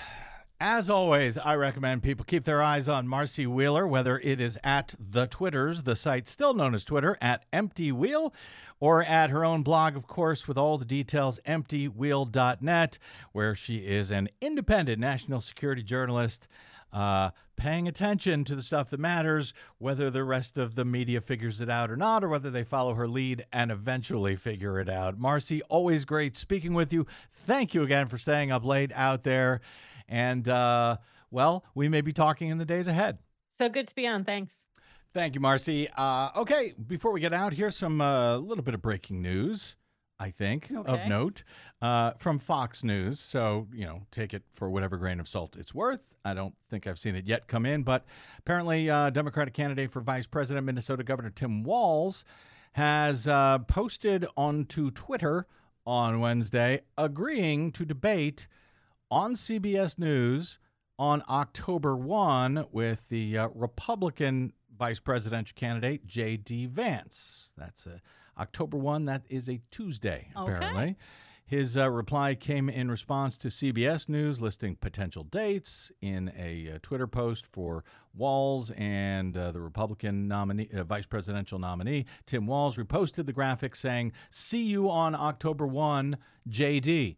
As always, I recommend people keep their eyes on Marcy Wheeler, whether it is at the Twitters, the site still known as Twitter, at Empty Wheel, or at her own blog, of course, with all the details, empty wheel dot net, where she is an independent national security journalist, uh, paying attention to the stuff that matters, whether the rest of the media figures it out or not, or whether they follow her lead and eventually figure it out. Marcy, always great speaking with you. Thank you again for staying up late out there. And, uh, well, we may be talking in the days ahead. So good to be on. Thanks. Thank you, Marcy. Uh, okay, before we get out, here's some a uh, little bit of breaking news, I think, Okay. of note, uh, from Fox News. So, you know, take it for whatever grain of salt it's worth. I don't think I've seen it yet come in, but apparently uh, Democratic candidate for vice president, Minnesota Governor Tim Walz, has uh, posted onto Twitter on Wednesday, agreeing to debate on C B S News on October first with the uh, Republican vice presidential candidate, J D. Vance. That's uh, October first. That is a Tuesday, apparently. Okay. His uh, reply came in response to C B S News listing potential dates in a uh, Twitter post for Walz and uh, the Republican nominee, uh, vice presidential nominee. Tim Walz reposted the graphic saying, "See you on October first, J D."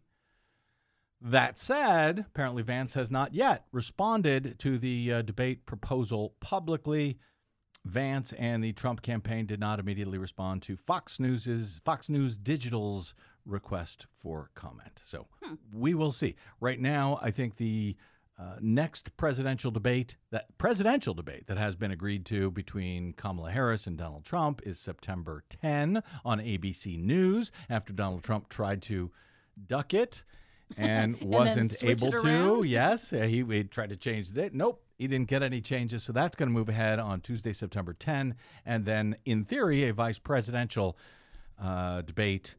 That said, apparently Vance has not yet responded to the uh, debate proposal publicly. Vance and the Trump campaign did not immediately respond to Fox News's Fox News Digital's request for comment. So hmm. we will see. Right now, I think the uh, next presidential debate, that presidential debate that has been agreed to between Kamala Harris and Donald Trump is September tenth on A B C News after Donald Trump tried to duck it and, and wasn't able to. Around. Yes, uh, he, he tried to change it. Nope. He didn't get any changes, so that's going to move ahead on Tuesday, September tenth, and then, in theory, a vice presidential uh, debate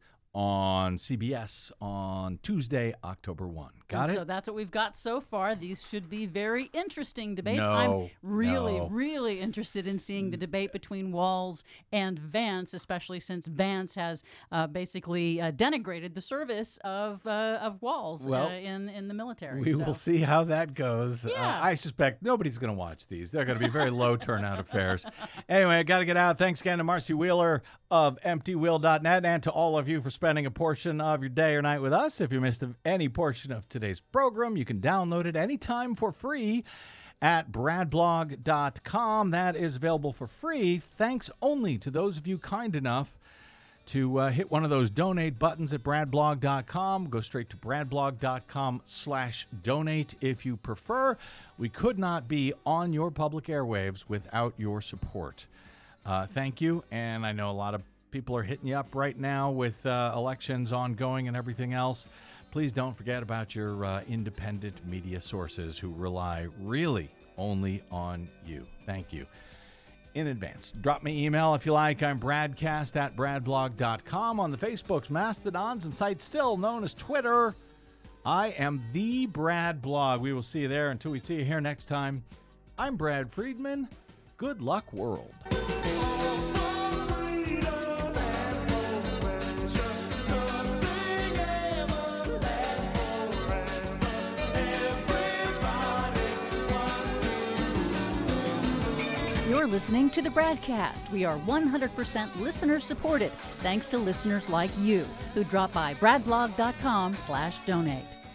on C B S on Tuesday, October first. Got and it? So that's what we've got so far. These should be very interesting debates. No, I'm really, no. really interested in seeing the debate between Walz and Vance, especially since Vance has uh, basically uh, denigrated the service of uh, of Walz Well, uh, in, in the military. We so. will see how that goes. Yeah. Uh, I suspect nobody's going to watch these. They're going to be very low turnout affairs. Anyway, I got to get out. Thanks again to Marcy Wheeler of empty wheel dot net and to all of you for spending a portion of your day or night with us. If you missed any portion of today's program, you can download it anytime for free at brad blog dot com. That is available for free, thanks only to those of you kind enough to uh, hit one of those donate buttons at brad blog dot com. Go straight to brad blog dot com slash donate if you prefer. We could not be on your public airwaves without your support. Uh, thank you, and I know a lot of people are hitting you up right now with uh, elections ongoing and everything else. Please don't forget about your uh, independent media sources who rely really only on you. Thank you in advance. Drop me email if you like. I'm bradcast at brad blog dot com. On the Facebooks, Mastodons, and sites still known as Twitter, I am the Brad Blog. We will see you there. Until we see you here next time, I'm Brad Friedman. Good luck, world. You're listening to the Bradcast. We are one hundred percent listener supported, thanks to listeners like you who drop by brad blog dot com slash donate.